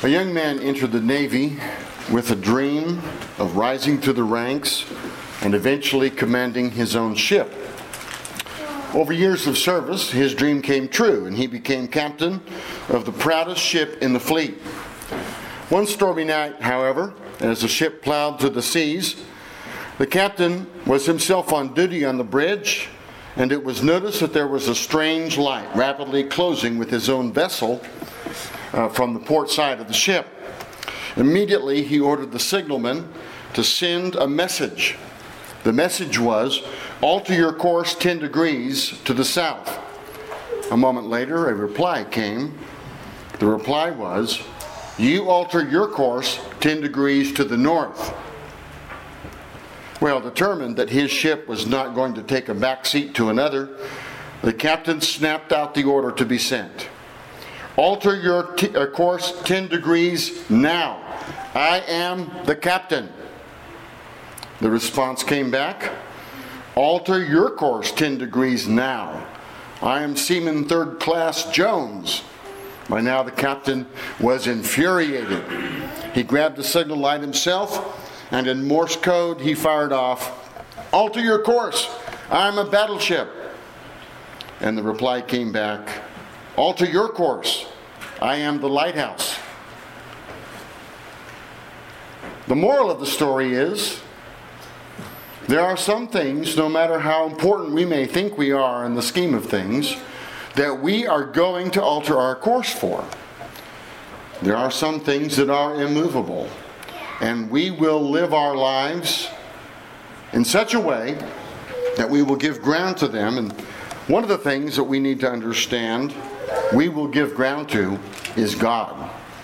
A young man entered the Navy with a dream of rising to the ranks and eventually commanding his own ship. Over years of service, his dream came true, and he became captain of the proudest ship in the fleet. One stormy night, however, as the ship plowed through the seas, the captain was himself on duty on the bridge, and it was noticed that there was a strange light rapidly closing with his own vessel from the port side of the ship. Immediately, he ordered the signalman to send a message. The message was, "Alter your course 10 degrees to the south." A moment later, a reply came. The reply was, "You alter your course 10 degrees to the north." Well, determined that his ship was not going to take a back seat to another, the captain snapped out the order to be sent. "Alter your course 10 degrees now. I am the captain." The response came back, "Alter your course 10 degrees now. I am Seaman Third Class Jones." By now the captain was infuriated. He grabbed the signal light himself, and in Morse code he fired off, "Alter your course. I am a battleship." And the reply came back, "Alter your course. I am the lighthouse." The moral of the story is, there are some things, no matter how important we may think we are in the scheme of things, that we are going to alter our course for. There are some things that are immovable, and we will live our lives in such a way that we will give ground to them. And one of the things that we need to understand we will give ground to is God.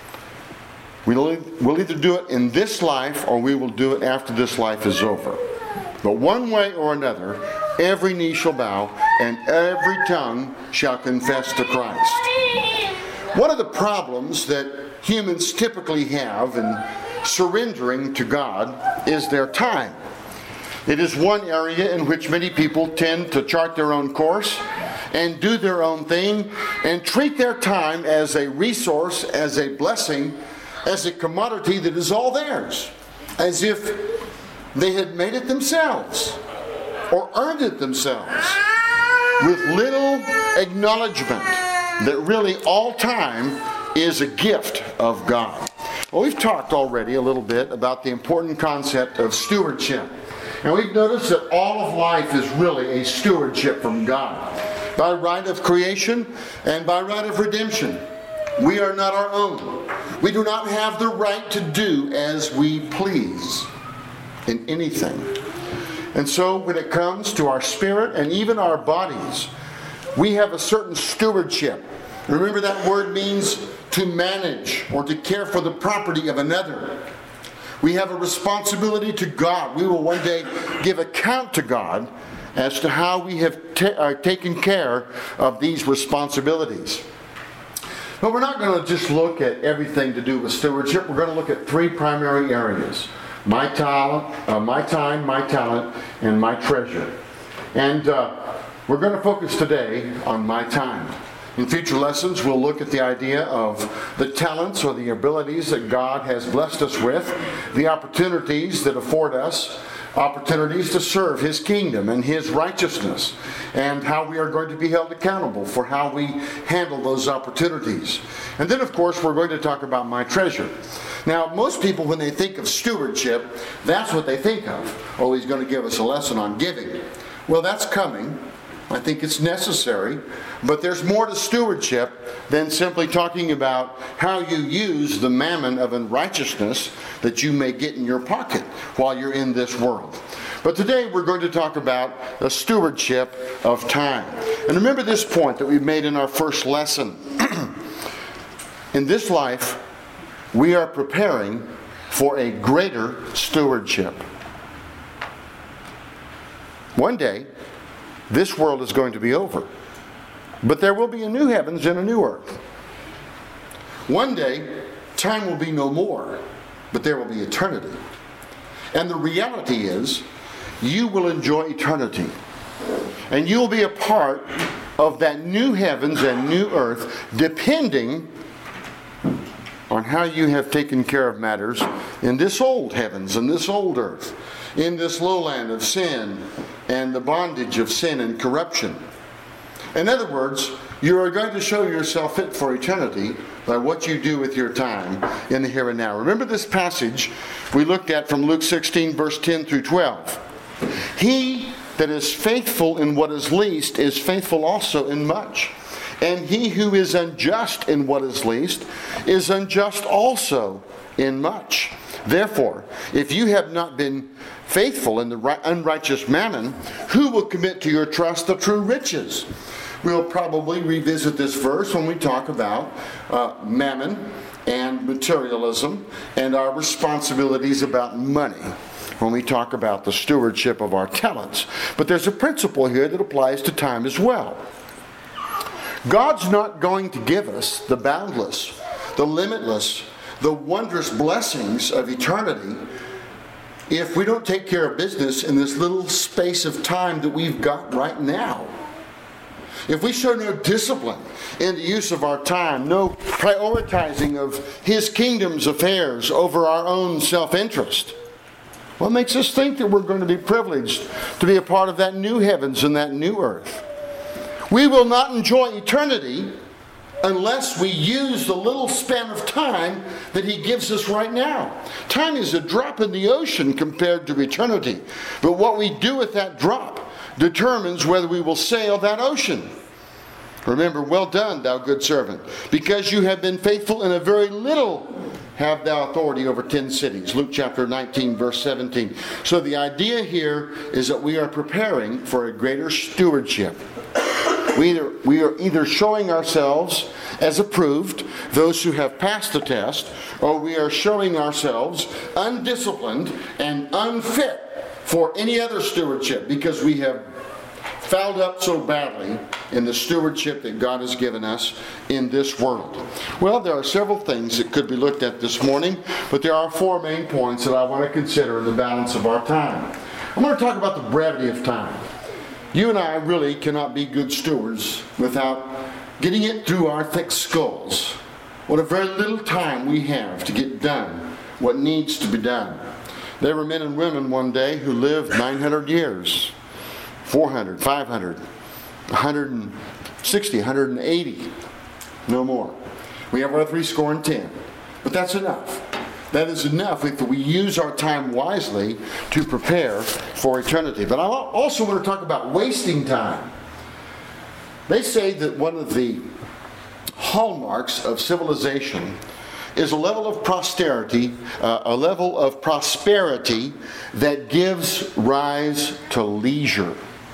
We'll either do it in this life or we will do it after this life is over. But one way or another, every knee shall bow and every tongue shall confess to Christ. One of the problems that humans typically have in surrendering to God is their time. It is one area in which many people tend to chart their own course and do their own thing and treat their time as a resource, as a blessing, as a commodity that is all theirs, as if they had made it themselves or earned it themselves, with little acknowledgement that really all time is a gift of God. Well, we've talked already a little bit about the important concept of stewardship. And we've noticed that all of life is really a stewardship from God. By right of creation and by right of redemption. We are not our own. We do not have the right to do as we please in anything. And so when it comes to our spirit and even our bodies, we have a certain stewardship. Remember, that word means to manage or to care for the property of another. We have a responsibility to God. We will one day give account to God as to how we have taken care of these responsibilities. But we're not going to just look at everything to do with stewardship. We're going to look at three primary areas: my time, my talent, and my treasure. And we're going to focus today on my time. In future lessons, we'll look at the idea of the talents or the abilities that God has blessed us with, the opportunities that afford us, opportunities to serve His kingdom and His righteousness, and how we are going to be held accountable for how we handle those opportunities. And then, of course, we're going to talk about my treasure. Now, most people, when they think of stewardship, that's what they think of. Oh, he's going to give us a lesson on giving. Well, that's coming. I think it's necessary, but there's more to stewardship than simply talking about how you use the mammon of unrighteousness that you may get in your pocket while you're in this world. But today we're going to talk about the stewardship of time. And remember this point that we made in our first lesson. In this life, we are preparing for a greater stewardship. One day, this world is going to be over. But there will be a new heavens and a new earth. One day, time will be no more, but there will be eternity. And the reality is, you will enjoy eternity. And you'll be a part of that new heavens and new earth, depending on how you have taken care of matters in this old heavens and this old earth, in this lowland of sin and the bondage of sin and corruption. In other words, you are going to show yourself fit for eternity by what you do with your time in the here and now. Remember this passage we looked at from Luke 16, verse 10 through 12. He that is faithful in what is least is faithful also in much. And he who is unjust in what is least is unjust also in much. Therefore, if you have not been faithful in the unrighteous mammon, who will commit to your trust the true riches? We'll probably revisit this verse when we talk about mammon and materialism and our responsibilities about money, when we talk about the stewardship of our talents. But there's a principle here that applies to time as well. God's not going to give us the boundless, the limitless, the wondrous blessings of eternity if we don't take care of business in this little space of time that we've got right now. If we show no discipline in the use of our time, no prioritizing of His kingdom's affairs over our own self-interest, what makes us think that we're going to be privileged to be a part of that new heavens and that new earth? We will not enjoy eternity unless we use the little span of time that He gives us right now. Time is a drop in the ocean compared to eternity. But what we do with that drop determines whether we will sail that ocean. Remember, well done, thou good servant. Because you have been faithful in a very little, have thou authority over 10 cities. Luke chapter 19, verse 17. So the idea here is that we are preparing for a greater stewardship. We are either showing ourselves as approved, those who have passed the test, or we are showing ourselves undisciplined and unfit for any other stewardship because we have fouled up so badly in the stewardship that God has given us in this world. Well, there are several things that could be looked at this morning, but there are 4 main points that I want to consider in the balance of our time. I'm going to talk about the brevity of time. You and I really cannot be good stewards without getting it through our thick skulls what a very little time we have to get done what needs to be done. There were men and women one day who lived 900 years, 400, 500, 160, 180, no more. We have our 70, but that's enough. That is enough if we use our time wisely to prepare for eternity. But I also want to talk about wasting time. They say that one of the hallmarks of civilization is a level of prosperity that gives rise to leisure.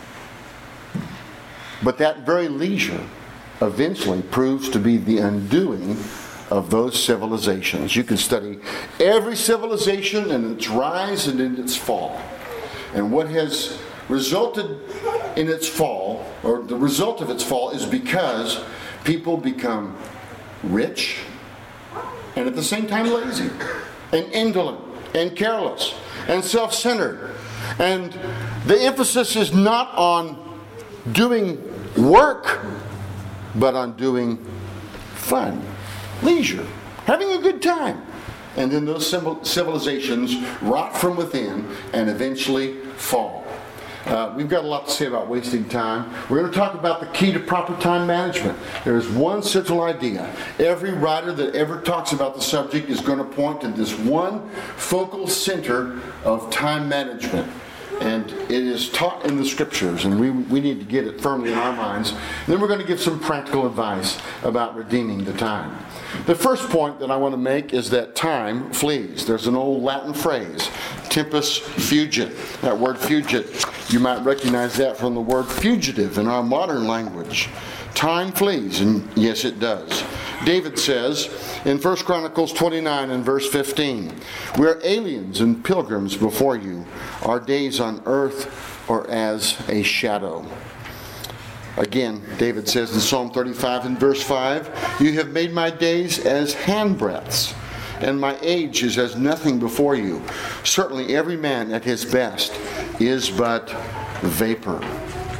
But that very leisure eventually proves to be the undoing of those civilizations. You can study every civilization in its rise and in its fall. And what has resulted in its fall, or the result of its fall, is because people become rich and at the same time lazy and indolent and careless and self-centered. And the emphasis is not on doing work, but on doing fun, leisure, having a good time. And then those civilizations rot from within and eventually fall. We've got a lot to say about wasting time. We're going to talk about the key to proper time management. There's one central idea. Every writer that ever talks about the subject is going to point to this one focal center of time management. And it is taught in the Scriptures, and we need to get it firmly in our minds. And then we're going to give some practical advice about redeeming the time. The first point that I want to make is that time flees. There's an old Latin phrase, tempus fugit. That word fugit, you might recognize that from the word fugitive in our modern language. Time flees, and yes, it does. David says in 1 Chronicles 29 and verse 15, "We are aliens and pilgrims before you. Our days on earth are as a shadow." Again, David says in Psalm 35 and verse 5, "You have made my days as handbreadths, and my age is as nothing before you. Certainly every man at his best is but vapor."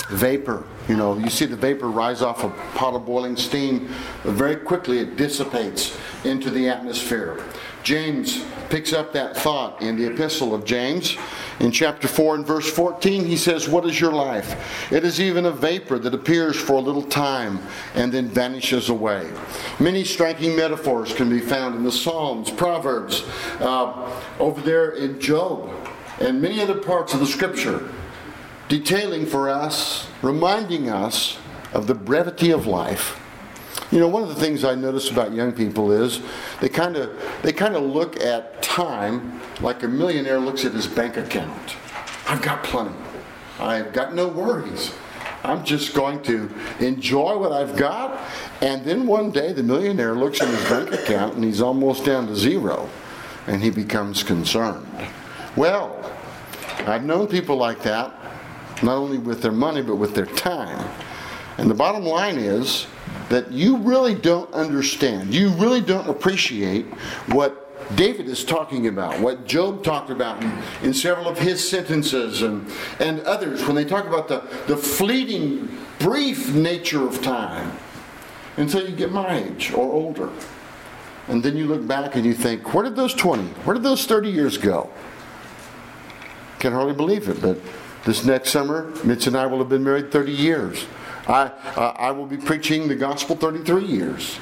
vapor. You see the vapor rise off a pot of boiling steam, but very quickly it dissipates into the atmosphere. James picks up that thought in the epistle of James. In chapter 4 and verse 14, he says, "What is your life? It is even a vapor that appears for a little time and then vanishes away." Many striking metaphors can be found in the Psalms, Proverbs, over there in Job, and many other parts of the Scripture, detailing for us, reminding us of the brevity of life. One of the things I notice about young people is they kind of look at time like a millionaire looks at his bank account. I've got plenty. I've got no worries. I'm just going to enjoy what I've got. And then one day the millionaire looks at his bank account and he's almost down to zero. And he becomes concerned. Well, I've known people like that, not only with their money but with their time. And the bottom line is that you really don't understand, you really don't appreciate what David is talking about, what Job talked about in several of his sentences and others when they talk about the fleeting, brief nature of time until you get my age or older. And then you look back and you think, where did those 20, where did those 30 years go? Can hardly believe it, but this next summer, Mitch and I will have been married 30 years. I will be preaching the gospel 33 years.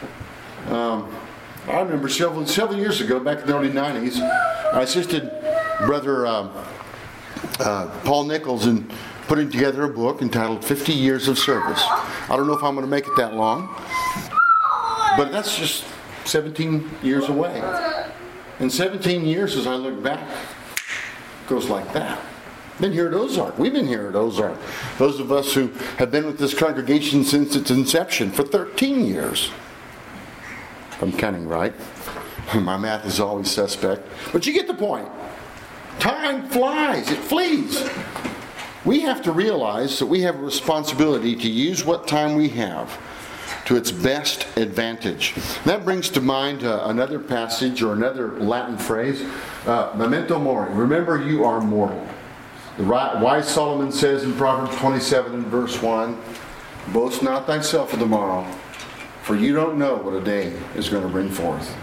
I remember several years ago, back in the early 90s, I assisted Brother Paul Nichols in putting together a book entitled 50 Years of Service. I don't know if I'm going to make it that long, but that's just 17 years away. And 17 years, as I look back, goes like that. Been here at Ozark. We've been here at Ozark. Those of us who have been with this congregation since its inception for 13 years. I'm counting right. My math is always suspect. But you get the point. Time flies. It flees. We have to realize that we have a responsibility to use what time we have to its best advantage. That brings to mind another passage or another Latin phrase, memento mori. Remember, you are mortal. The wise Solomon says in Proverbs 27 and verse 1, "Boast not thyself of tomorrow, for you don't know what a day is going to bring forth."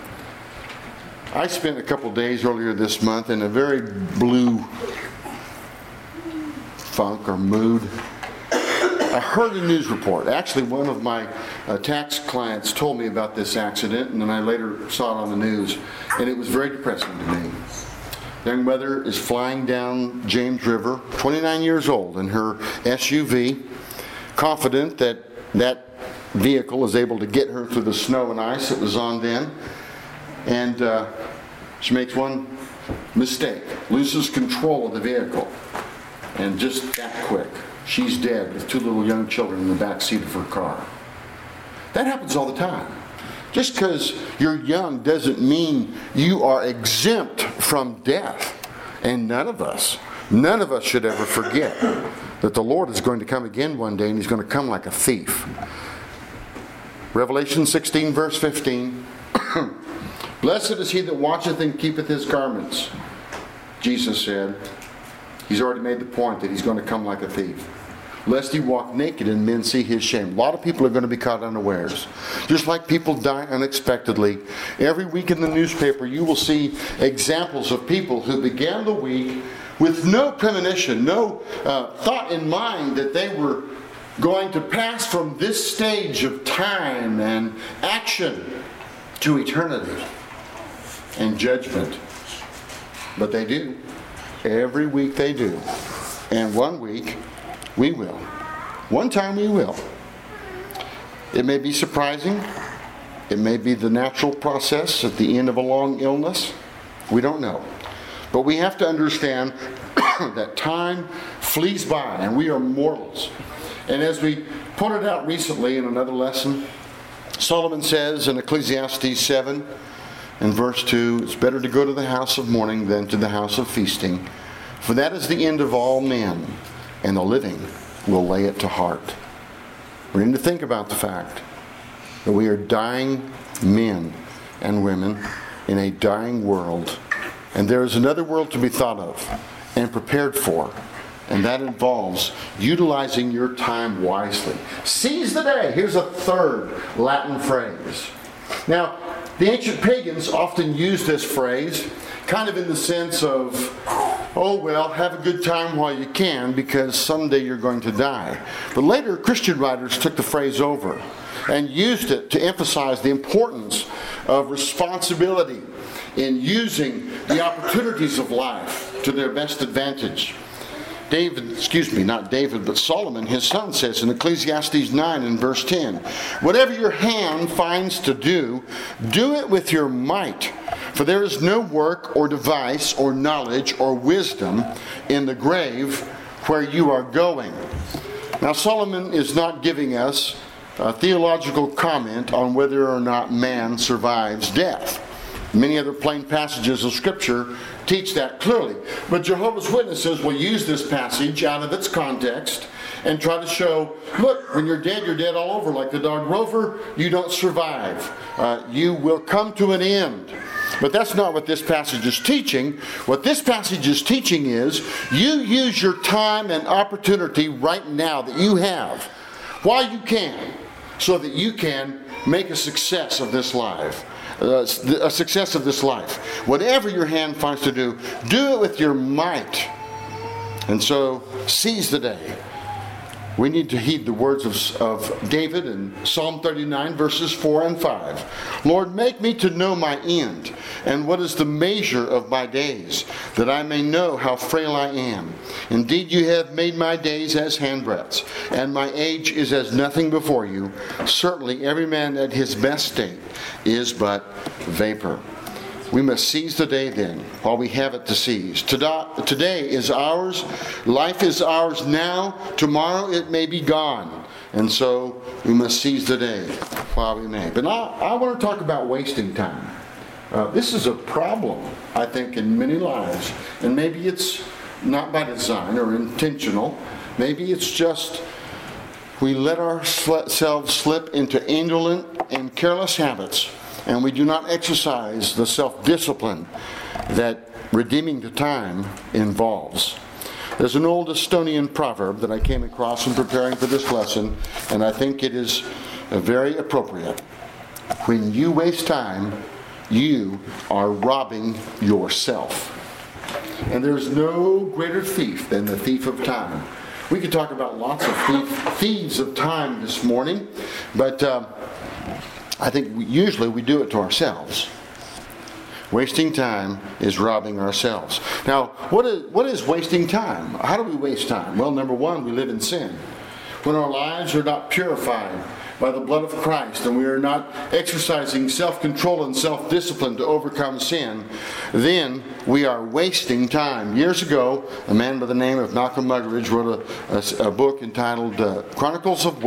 I spent a couple days earlier this month in a very blue funk or mood. I heard a news report. Actually, one of my tax clients told me about this accident, and then I later saw it on the news, and it was very depressing to me. Young mother is flying down James River, 29 years old, in her SUV, confident that that vehicle is able to get her through the snow and ice that was on then. And she makes one mistake, loses control of the vehicle. And just that quick, she's dead with two little young children in the back seat of her car. That happens all the time. Just because you're young doesn't mean you are exempt from death. And none of us should ever forget that the Lord is going to come again one day, and He's going to come like a thief. Revelation 16 verse 15, "Blessed is he that watcheth and keepeth his garments." Jesus said, He's already made the point that He's going to come like a thief. "Lest he walk naked and men see his shame." A lot of people are going to be caught unawares. Just like people die unexpectedly. Every week in the newspaper you will see examples of people who began the week with no premonition, no thought in mind that they were going to pass from this stage of time and action to eternity and judgment. But they do. Every week they do. And one week we will. One time we will. It may be surprising. It may be the natural process at the end of a long illness. We don't know. But we have to understand that time flees by and we are mortals. And as we pointed out recently in another lesson, Solomon says in Ecclesiastes 7 and verse 2, "It's better to go to the house of mourning than to the house of feasting, for that is the end of all men, and the living will lay it to heart." We need to think about the fact that we are dying men and women in a dying world. And there is another world to be thought of and prepared for. And that involves utilizing your time wisely. Seize the day. Here's a third Latin phrase. Now, the ancient pagans often used this phrase kind of in the sense of, oh, well, have a good time while you can because someday you're going to die. But later, Christian writers took the phrase over and used it to emphasize the importance of responsibility in using the opportunities of life to their best advantage. Solomon, his son, says in Ecclesiastes 9 and verse 10, whatever your hand finds to do, do it with your might. For there is no work or device or knowledge or wisdom in the grave where you are going. Now Solomon is not giving us a theological comment on whether or not man survives death. Many other plain passages of Scripture teach that clearly. But Jehovah's Witnesses will use this passage out of its context and try to show, look, when you're dead all over. Like the dog Rover, you don't survive. You will come to an end. But that's not what this passage is teaching. What this passage is teaching is you use your time and opportunity right now that you have while you can so that you can make a success of this life. A success of this life. Whatever your hand finds to do it with your might. And so, seize the day. We need to heed the words of David in Psalm 39, verses 4 and 5. Lord, make me to know my end, and what is the measure of my days, that I may know how frail I am. Indeed, you have made my days as handbreadths, and my age is as nothing before you. Certainly, every man at his best state is but vapor. We must seize the day then, while we have it to seize. Today is ours. Life is ours now. Tomorrow it may be gone. And so we must seize the day while we may. But I want to talk about wasting time. This is a problem, I think, in many lives. And maybe it's not by design or intentional. Maybe it's just we let ourselves slip into indolent and careless habits. And we do not exercise the self-discipline that redeeming the time involves. There's an old Estonian proverb that I came across in preparing for this lesson, and I think it is very appropriate. When you waste time, you are robbing yourself. And there's no greater thief than the thief of time. We could talk about lots of thieves of time this morning, but I think usually we do it to ourselves. Wasting time is robbing ourselves. Now, what is wasting time? How do we waste time? Well, number one, we live in sin. When our lives are not purified by the blood of Christ and we are not exercising self-control and self-discipline to overcome sin, then we are wasting time. Years ago, a man by the name of Malcolm Muggeridge wrote a book entitled Chronicles of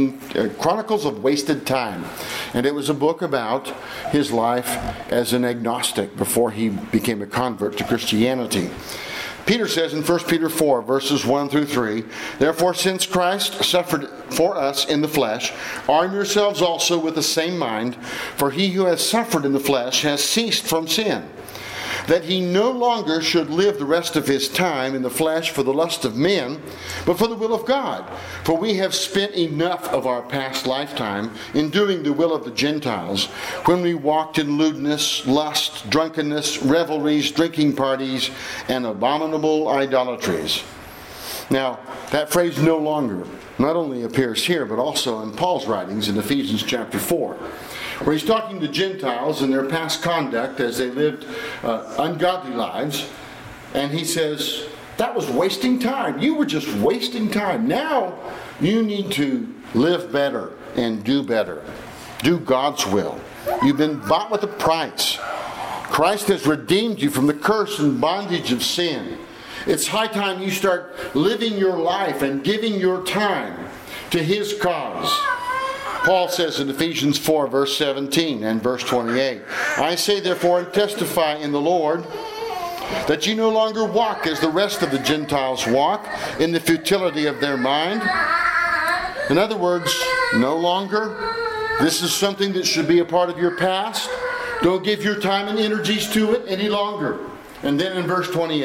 Wasted Time. And it was a book about his life as an agnostic before he became a convert to Christianity. Peter says in 1 Peter 4, verses 1 through 3, therefore, since Christ suffered for us in the flesh, arm yourselves also with the same mind, for he who has suffered in the flesh has ceased from sin, that he no longer should live the rest of his time in the flesh for the lust of men, but for the will of God. For we have spent enough of our past lifetime in doing the will of the Gentiles, when we walked in lewdness, lust, drunkenness, revelries, drinking parties, and abominable idolatries. Now, that phrase no longer not only appears here, but also in Paul's writings in Ephesians chapter 4. Where he's talking to Gentiles and their past conduct as they lived ungodly lives. And he says, that was wasting time. You were just wasting time. Now you need to live better and do better. Do God's will. You've been bought with a price. Christ has redeemed you from the curse and bondage of sin. It's high time you start living your life and giving your time to His cause. Paul says in Ephesians 4, verse 17 and verse 28, I say therefore and testify in the Lord that you no longer walk as the rest of the Gentiles walk in the futility of their mind. In other words, no longer. This is something that should be a part of your past. Don't give your time and energies to it any longer. And then in verse 28,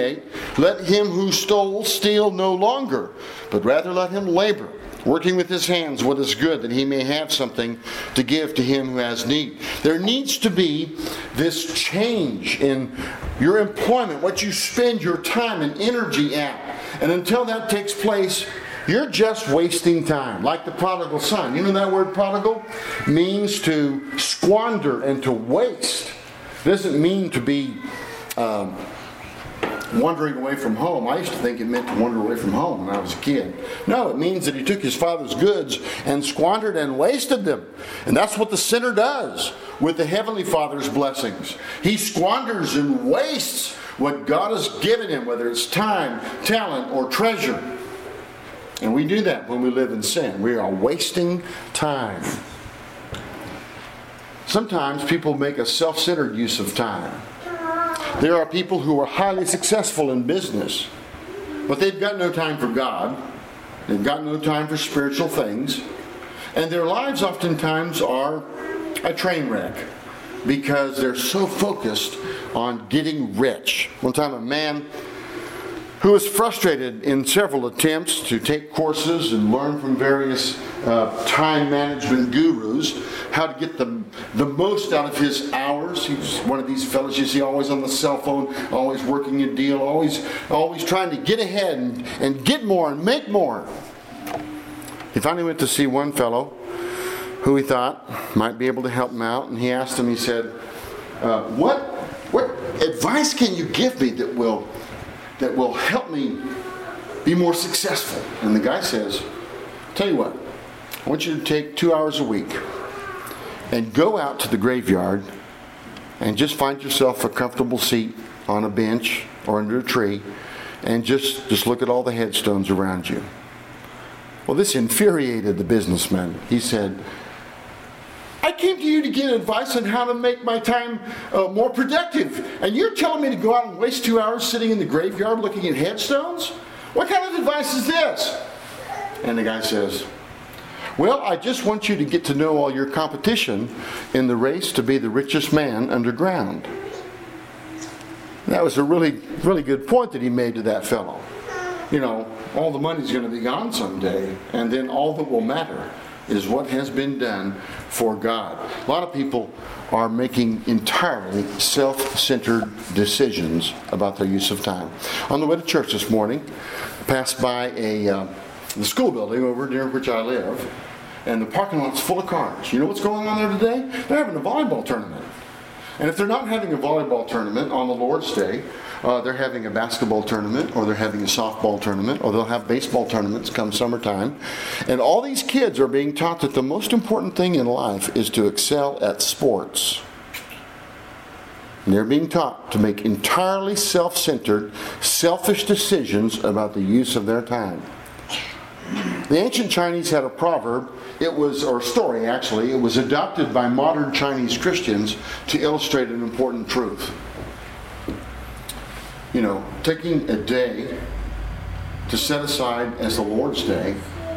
Let him who stole steal no longer, but rather let him labor, working with his hands what is good, that he may have something to give to him who has need. There needs to be this change in your employment, what you spend your time and energy at. And until that takes place, you're just wasting time. Like the prodigal son. You know that word prodigal? Means to squander and to waste. It doesn't mean to be wandering away from home. I used to think it meant to wander away from home when I was a kid. No, it means that he took his father's goods and squandered and wasted them. And that's what the sinner does with the Heavenly Father's blessings. He squanders and wastes what God has given him, whether it's time, talent, or treasure. And we do that when we live in sin. We are wasting time. Sometimes people make a self-centered use of time. There are people who are highly successful in business, but they've got no time for God. They've got no time for spiritual things. And their lives oftentimes are a train wreck because they're so focused on getting rich. One time a man who was frustrated in several attempts to take courses and learn from various time management gurus how to get the most out of his hours. He was one of these fellows you see always on the cell phone, always working a deal, always trying to get ahead and get more and make more. He finally went to see one fellow who he thought might be able to help him out, and he asked him, he said, what advice can you give me that will help me be more successful? And the guy says, tell you what, I want you to take 2 hours a week and go out to the graveyard and just find yourself a comfortable seat on a bench or under a tree and just look at all the headstones around you. Well, this infuriated the businessman. He said, I came to you to get advice on how to make my time more productive. And you're telling me to go out and waste 2 hours sitting in the graveyard looking at headstones? What kind of advice is this? And the guy says, well, I just want you to get to know all your competition in the race to be the richest man underground. That was a really, really good point that he made to that fellow. You know, all the money's going to be gone someday, and then all that will matter is what has been done for God. A lot of people are making entirely self-centered decisions about their use of time. On the way to church this morning, I passed by the school building over near which I live, and the parking lot's full of cars. You know what's going on there today? They're having a volleyball tournament. And if they're not having a volleyball tournament on the Lord's Day, they're having a basketball tournament, or they're having a softball tournament, or they'll have baseball tournaments come summertime. And all these kids are being taught that the most important thing in life is to excel at sports. And they're being taught to make entirely self-centered, selfish decisions about the use of their time. The ancient Chinese had a proverb, or story actually, it was adopted by modern Chinese Christians to illustrate an important truth. You know, taking a day to set aside as the Lord's Day,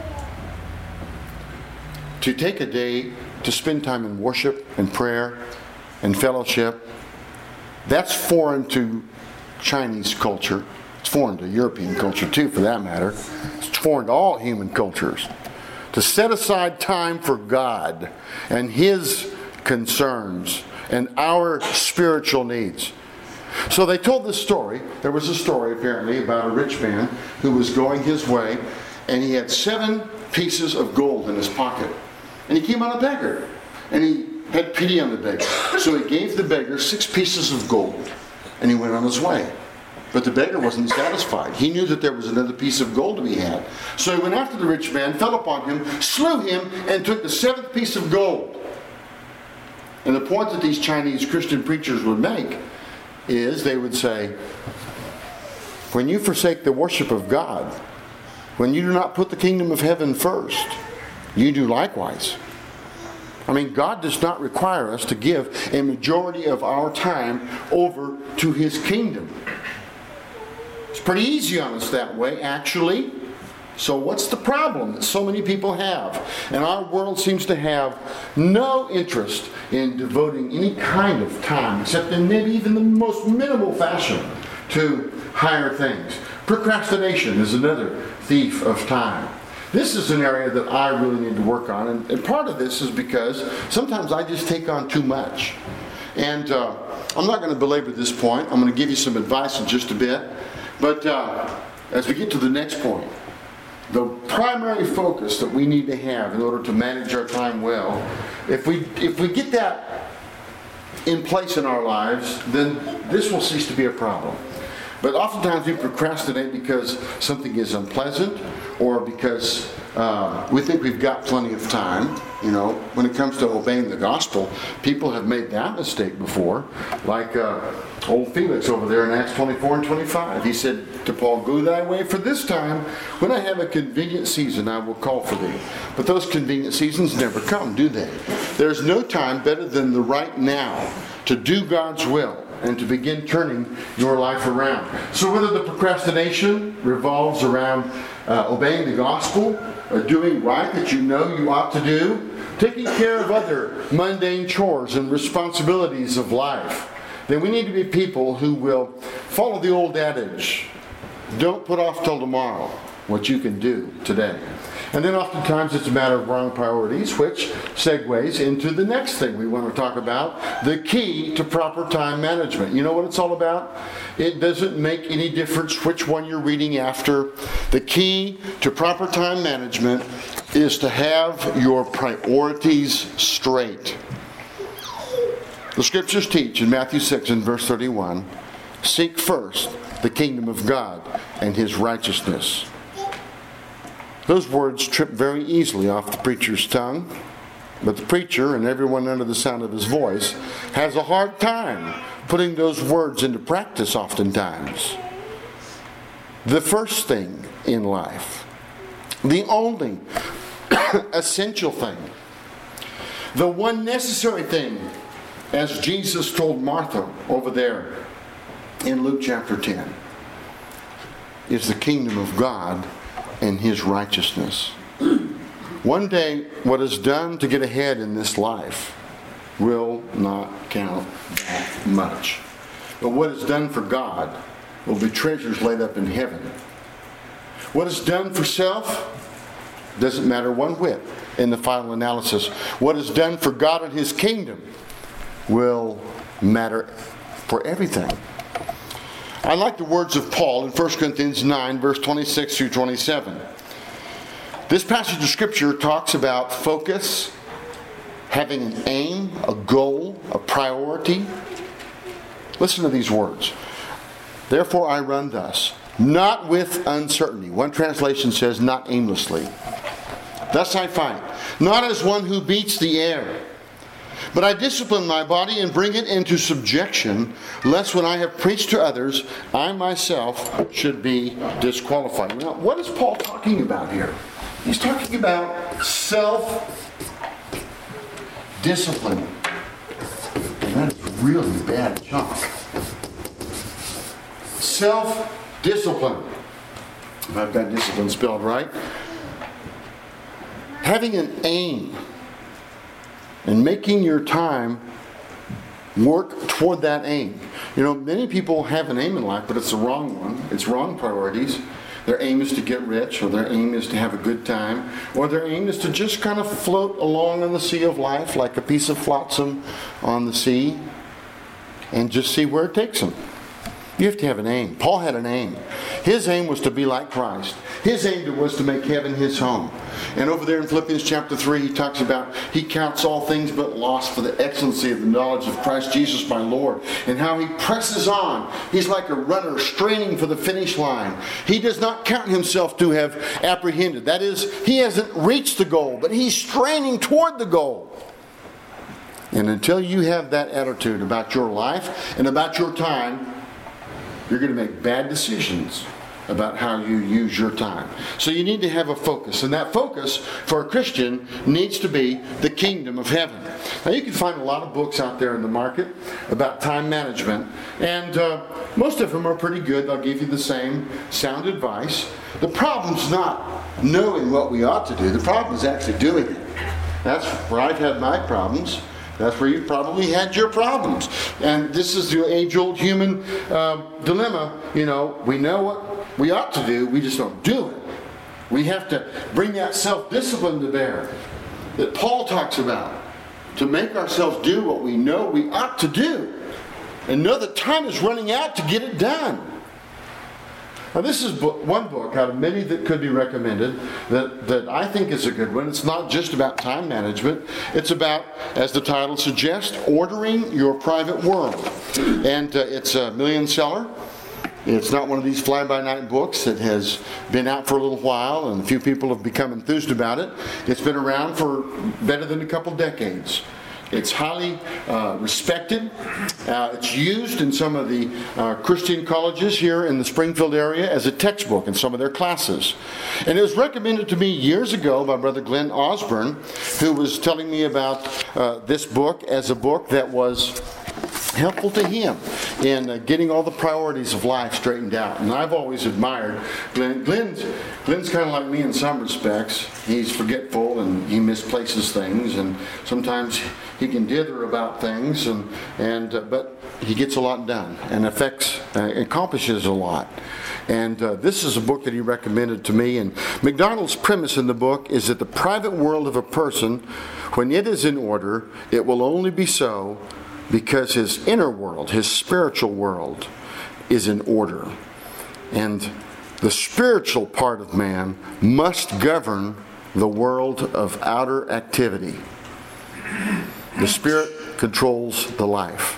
to take a day to spend time in worship and prayer and fellowship, that's foreign to Chinese culture. It's foreign to European culture too, for that matter. It's foreign to all human cultures. To set aside time for God and His concerns and our spiritual needs. So they told this story. There was a story apparently about a rich man who was going his way, and he had 7 pieces of gold in his pocket. And he came on a beggar, and he had pity on the beggar. So he gave the beggar 6 pieces of gold, and he went on his way. But the beggar wasn't satisfied. He knew that there was another piece of gold to be had. So he went after the rich man, fell upon him, slew him, and took the 7th piece of gold. And the point that these Chinese Christian preachers would make is they would say, when you forsake the worship of God, when you do not put the kingdom of heaven first, you do likewise. I mean, God does not require us to give a majority of our time over to His kingdom. It's pretty easy on us that way, actually. So what's the problem that so many people have? And our world seems to have no interest in devoting any kind of time, except in maybe even the most minimal fashion, to higher things. Procrastination is another thief of time. This is an area that I really need to work on, and part of this is because sometimes I just take on too much. And I'm not going to belabor this point. I'm going to give you some advice in just a bit. But as we get to the next point, the primary focus that we need to have in order to manage our time well, if we get that in place in our lives, then this will cease to be a problem. But oftentimes we procrastinate because something is unpleasant, or because we think we've got plenty of time. You know, when it comes to obeying the gospel, people have made that mistake before. Like old Felix over there in Acts 24 and 25. He said to Paul, "Go thy way, for this time, when I have a convenient season, I will call for thee." But those convenient seasons never come, do they? There's no time better than the right now to do God's will and to begin turning your life around. So whether the procrastination revolves around obeying the gospel, or doing right that you know you ought to do, taking care of other mundane chores and responsibilities of life, then we need to be people who will follow the old adage, don't put off till tomorrow what you can do today. And then oftentimes it's a matter of wrong priorities, which segues into the next thing we want to talk about, the key to proper time management. You know what it's all about? It doesn't make any difference which one you're reading after. The key to proper time management is to have your priorities straight. The scriptures teach in Matthew 6 and verse 31, seek first the kingdom of God and his righteousness. Those words trip very easily off the preacher's tongue, but the preacher and everyone under the sound of his voice has a hard time putting those words into practice oftentimes. The first thing in life, the only essential thing, the one necessary thing, as Jesus told Martha over there in Luke chapter 10, is the kingdom of God and his righteousness. One day, what is done to get ahead in this life will not count that much. But what is done for God will be treasures laid up in heaven. What is done for self doesn't matter one whit in the final analysis. What is done for God and his kingdom will matter for everything. I like the words of Paul in 1 Corinthians 9, verse 26 through 27. This passage of Scripture talks about focus, having an aim, a goal, a priority. Listen to these words. Therefore I run thus, not with uncertainty. One translation says, not aimlessly. Thus I fight, not as one who beats the air, but I discipline my body and bring it into subjection, lest when I have preached to others, I myself should be disqualified. Now, what is Paul talking about here? He's talking about self-discipline. And that is really bad junk. Self-discipline. If I've got discipline spelled right. Having an aim and making your time work toward that aim. You know, many people have an aim in life, but it's the wrong one. It's wrong priorities. Their aim is to get rich, or their aim is to have a good time, or their aim is to just kind of float along on the sea of life like a piece of flotsam on the sea and just see where it takes them. You have to have an aim. Paul had an aim. His aim was to be like Christ. His aim was to make heaven his home. And over there in Philippians chapter 3, he talks about he counts all things but loss for the excellency of the knowledge of Christ Jesus my Lord, and how he presses on. He's like a runner straining for the finish line. He does not count himself to have apprehended. That is, he hasn't reached the goal, but he's straining toward the goal. And until you have that attitude about your life and about your time, you're going to make bad decisions about how you use your time. So you need to have a focus. And that focus for a Christian needs to be the kingdom of heaven. Now you can find a lot of books out there in the market about time management. And most of them are pretty good. They'll give you the same sound advice. The problem's not knowing what we ought to do. The problem is actually doing it. That's where I've had my problems. That's where you probably had your problems. And this is the age-old human dilemma. We know what we ought to do, we just don't do it. We have to bring that self-discipline to bear that Paul talks about, to make ourselves do what we know we ought to do and know that time is running out to get it done. Now, this is one book out of many that could be recommended that I think is a good one. It's not just about time management. It's about, as the title suggests, ordering your private world. And it's a million seller. It's not one of these fly-by-night books that has been out for a little while and a few people have become enthused about it. It's been around for better than a couple decades. It's highly respected. It's used in some of the Christian colleges here in the Springfield area as a textbook in some of their classes. And it was recommended to me years ago by Brother Glenn Osborne, who was telling me about this book as a book that was helpful to him in getting all the priorities of life straightened out. And I've always admired Glenn. Glenn's kind of like me in some respects. He's forgetful and he misplaces things, and sometimes he can dither about things, but he gets a lot done and accomplishes a lot. And this is a book that he recommended to me. And MacDonald's premise in the book is that the private world of a person, when it is in order, it will only be so because his inner world, his spiritual world, is in order. And the spiritual part of man must govern the world of outer activity. The spirit controls the life.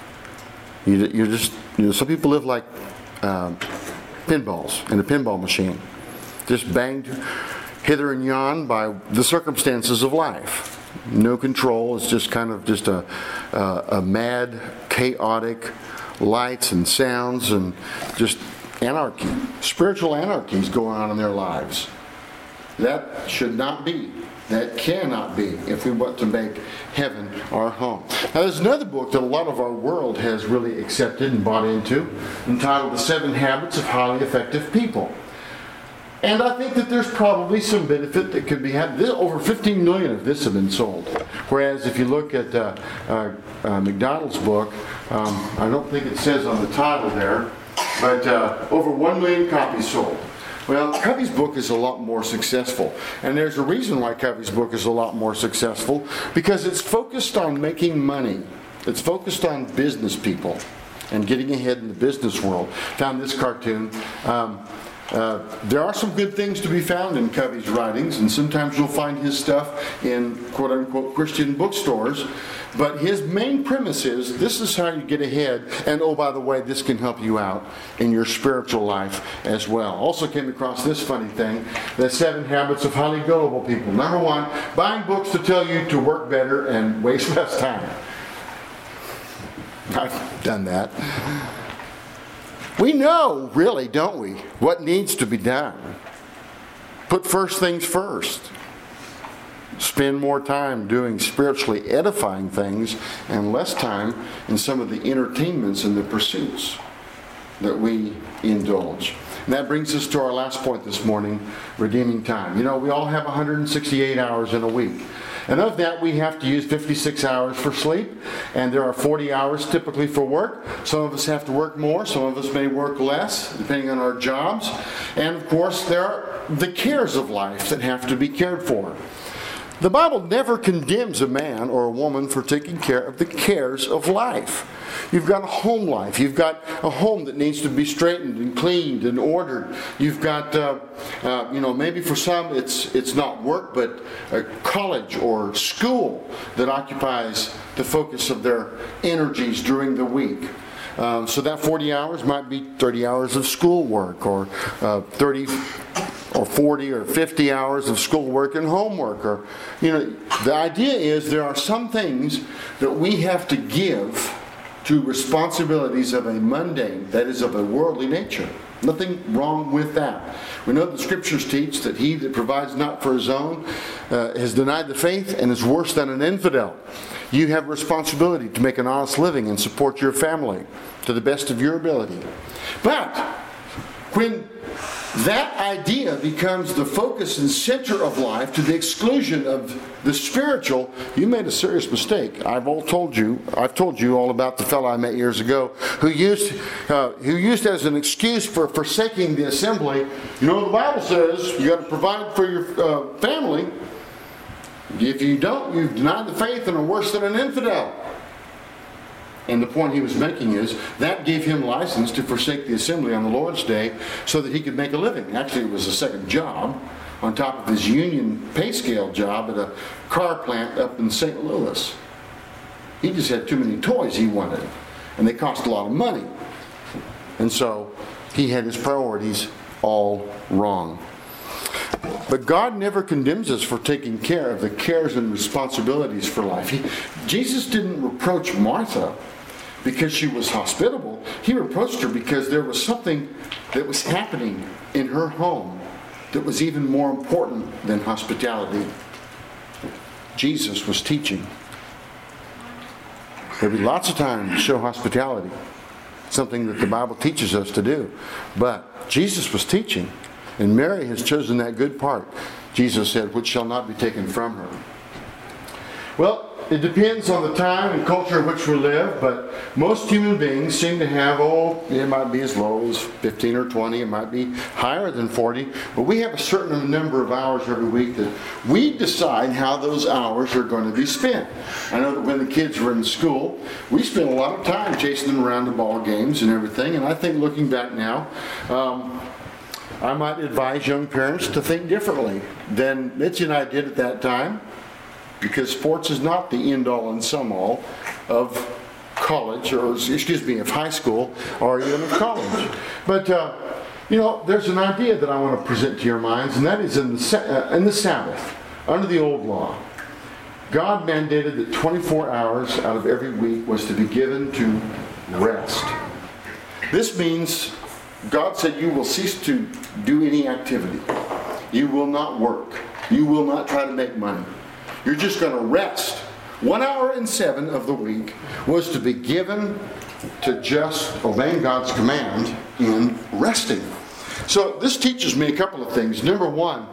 Some people live like pinballs in a pinball machine, just banged hither and yon by the circumstances of life. No control. It's just kind of a mad, chaotic lights and sounds and just anarchy. Spiritual anarchy is going on in their lives. That should not be. That cannot be if we want to make heaven our home. Now, there's another book that a lot of our world has really accepted and bought into, entitled The 7 Habits of Highly Effective People. And I think that there's probably some benefit that could be had. Over 15 million of this have been sold. Whereas if you look at MacDonald's book, I don't think it says on the title there, but over 1 million copies sold. Well, Covey's book is a lot more successful. And there's a reason why Covey's book is a lot more successful, because it's focused on making money. It's focused on business people and getting ahead in the business world. Found this cartoon. There are some good things to be found in Covey's writings, and sometimes you'll find his stuff in quote-unquote Christian bookstores. But his main premise is, this is how you get ahead, and oh, by the way, this can help you out in your spiritual life as well. Also came across this funny thing, the 7 Habits of Highly Gullible People. Number 1, buying books to tell you to work better and waste less time. I've done that. We know, really, don't we, what needs to be done. Put first things first. Spend more time doing spiritually edifying things and less time in some of the entertainments and the pursuits that we indulge. And that brings us to our last point this morning, redeeming time. We all have 168 hours in a week. And of that, we have to use 56 hours for sleep, and there are 40 hours typically for work. Some of us have to work more, some of us may work less, depending on our jobs. And of course, there are the cares of life that have to be cared for. The Bible never condemns a man or a woman for taking care of the cares of life. You've got a home life. You've got a home that needs to be straightened and cleaned and ordered. You've got, maybe for some it's not work, but a college or school that occupies the focus of their energies during the week. So that 40 hours might be 30 hours of schoolwork, or 30 or 40 or 50 hours of schoolwork and homework. Or, the idea is there are some things that we have to give to responsibilities of a mundane, that is, of a worldly nature. Nothing wrong with that. We know the Scriptures teach that he that provides not for his own has denied the faith and is worse than an infidel. You have a responsibility to make an honest living and support your family to the best of your ability. But when that idea becomes the focus and center of life to the exclusion of the spiritual, you made a serious mistake. I've told you all about the fellow I met years ago who used as an excuse for forsaking the assembly. You know, the Bible says you got to provide for your family. If you don't, you've denied the faith and are worse than an infidel. And the point he was making is that gave him license to forsake the assembly on the Lord's Day so that he could make a living. Actually, it was a second job on top of his union pay scale job at a car plant up in St. Louis. He just had too many toys he wanted, and they cost a lot of money. And so he had his priorities all wrong. But God never condemns us for taking care of the cares and responsibilities for life. Jesus didn't reproach Martha because she was hospitable. He reproached her because there was something that was happening in her home that was even more important than hospitality. Jesus was teaching. There'll be lots of time to show hospitality, something that the Bible teaches us to do. But Jesus was teaching, and Mary has chosen that good part. Jesus said, which shall not be taken from her. Well, it depends on the time and culture in which we live, but most human beings seem to have, it might be as low as 15 or 20, it might be higher than 40, but we have a certain number of hours every week that we decide how those hours are going to be spent. I know that when the kids were in school, we spent a lot of time chasing them around the ball games and everything, and I think looking back now, I might advise young parents to think differently than Mitzi and I did at that time, because sports is not the end-all and sum-all of college, or of high school, or even of college. But there's an idea that I want to present to your minds, and that is in the Sabbath, under the old law, God mandated that 24 hours out of every week was to be given to rest. This means God said you will cease to do any activity. You will not work. You will not try to make money. You're just going to rest. 1 hour in 7 of the week was to be given to just obeying God's command in resting. So this teaches me a couple of things. Number one,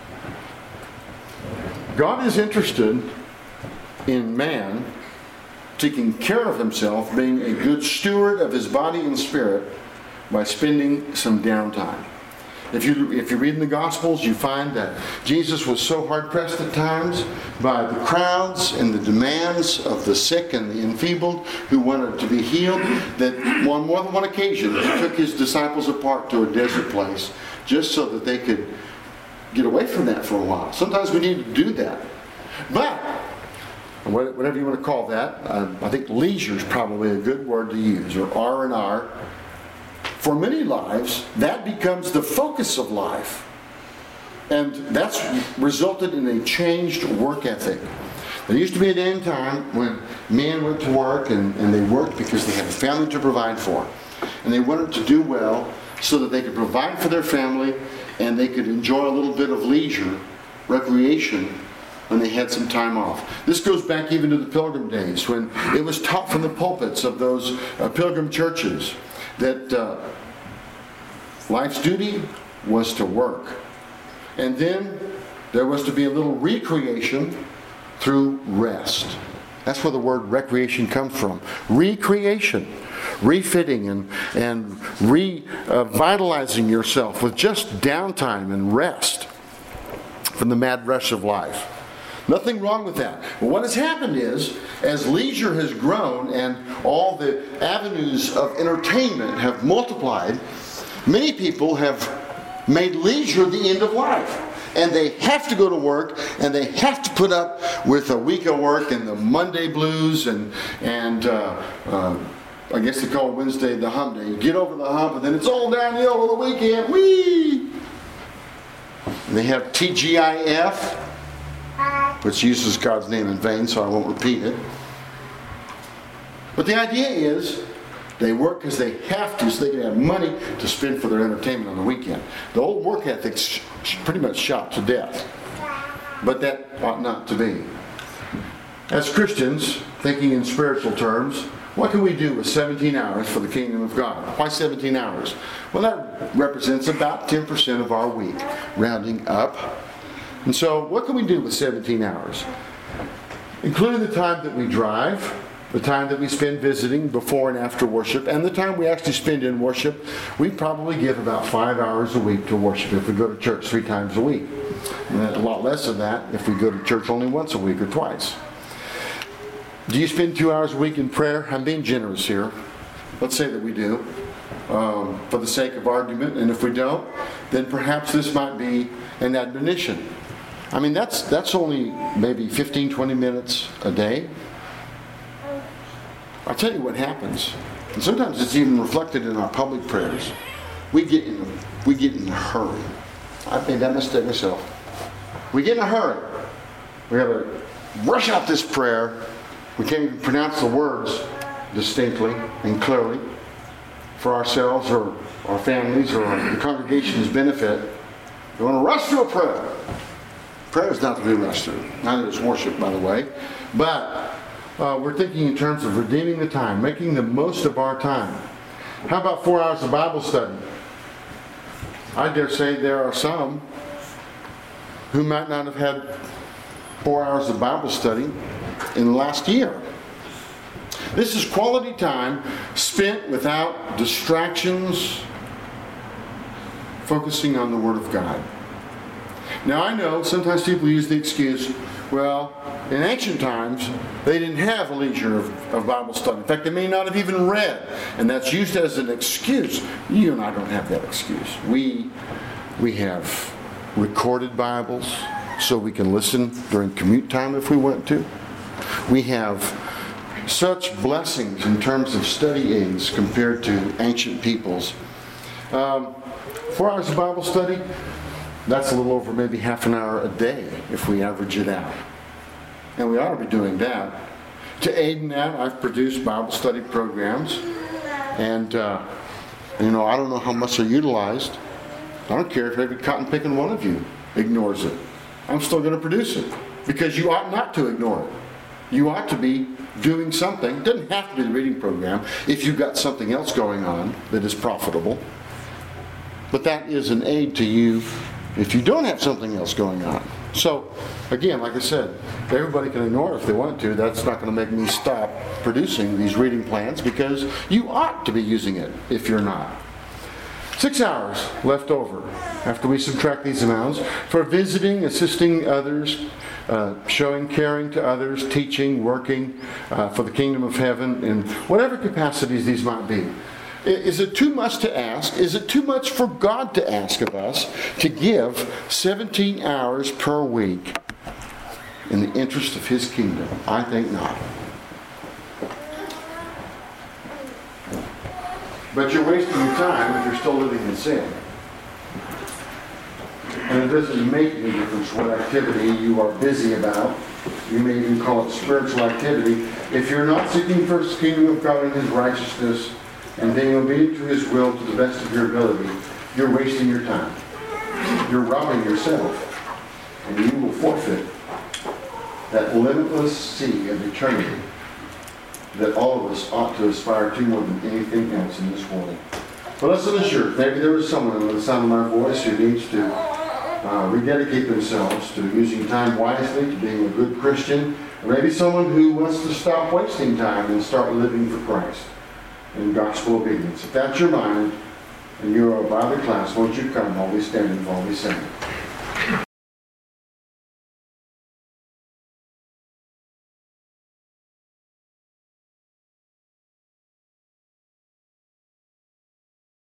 God is interested in man taking care of himself, being a good steward of his body and spirit by spending some downtime. If you read in the Gospels, you find that Jesus was so hard-pressed at times by the crowds and the demands of the sick and the enfeebled who wanted to be healed, that on more than one occasion he took his disciples apart to a desert place just so that they could get away from that for a while. Sometimes we need to do that. But whatever you want to call that, I think leisure is probably a good word to use, or R&R. For many lives, that becomes the focus of life. And that's resulted in a changed work ethic. There used to be a day and time when men went to work and they worked because they had a family to provide for. And they wanted to do well so that they could provide for their family and they could enjoy a little bit of leisure, recreation, when they had some time off. This goes back even to the Pilgrim days when it was taught from the pulpits of those Pilgrim churches that life's duty was to work. And then there was to be a little recreation through rest. That's where the word recreation comes from. Recreation. Refitting and revitalizing yourself with just downtime and rest from the mad rush of life. Nothing wrong with that. But what has happened is, as leisure has grown and all the avenues of entertainment have multiplied, many people have made leisure the end of life. And they have to go to work, and they have to put up with a week of work and the Monday blues and I guess they call Wednesday the hump day. You get over the hump, and then it's all downhill on the weekend. Whee! And they have TGIF, which uses God's name in vain, so I won't repeat it. But the idea is they work because they have to, so they can have money to spend for their entertainment on the weekend. The old work ethic's pretty much shot to death. But that ought not to be. As Christians, thinking in spiritual terms, What can we do with 17 hours for the kingdom of God? Why 17 hours? Well, that represents about 10% of our week, rounding up. And so, what can we do with 17 hours? Including the time that we drive, the time that we spend visiting before and after worship, and the time we actually spend in worship, we probably give about 5 hours a week to worship if we go to church 3 times a week. And a lot less of that if we go to church only once a week or twice. Do you spend 2 hours a week in prayer? I'm being generous here. Let's say that we do, for the sake of argument. And if we don't, then perhaps this might be an admonition. I mean, that's only maybe 15, 20 minutes a day. I'll tell you what happens. And sometimes it's even reflected in our public prayers. We get in a hurry. I've made that mistake myself. We get in a hurry. We have to rush out this prayer. We can't even pronounce the words distinctly and clearly for ourselves or our families or the congregation's benefit. We want to rush through a prayer. Prayer is not to be rushed through. Neither is worship, by the way. But we're thinking in terms of redeeming the time, making the most of our time. How about 4 hours of Bible study? I dare say there are some who might not have had 4 hours of Bible study in the last year. This is quality time spent without distractions, focusing on the Word of God. Now I know sometimes people use the excuse, well, in ancient times, they didn't have a leisure of Bible study. In fact, they may not have even read. And that's used as an excuse. You and I don't have that excuse. We have recorded Bibles so we can listen during commute time if we want to. We have such blessings in terms of study aids compared to ancient peoples. 4 hours of Bible study, that's a little over maybe half an hour a day if we average it out. And we ought to be doing that. To aid in that, I've produced Bible study programs. And, I don't know how much they're utilized. I don't care if every cotton-picking one of you ignores it. I'm still going to produce it. Because you ought not to ignore it. You ought to be doing something. It doesn't have to be the reading program if you've got something else going on that is profitable. But that is an aid to you if you don't have something else going on. So, again, like I said, everybody can ignore it if they want to. That's not going to make me stop producing these reading plans because you ought to be using it if you're not. 6 hours left over after we subtract these amounts for visiting, assisting others, showing caring to others, teaching, working for the kingdom of heaven in whatever capacities these might be. Is it too much to ask? Is it too much for God to ask of us to give 17 hours per week in the interest of His kingdom? I think not. But you're wasting your time if you're still living in sin. And it doesn't make any difference what activity you are busy about. You may even call it spiritual activity. If you're not seeking first the kingdom of God and His righteousness, and being obedient to His will to the best of your ability, you're wasting your time. You're robbing yourself. And you will forfeit that limitless sea of eternity that all of us ought to aspire to more than anything else in this world. But listen assured, maybe there is someone with the sound of my voice who needs to rededicate themselves to using time wisely, to being a good Christian, or maybe someone who wants to stop wasting time and start living for Christ in gospel obedience. If that's your mind and you're a Bible class, won't you come while we stand and while we sing?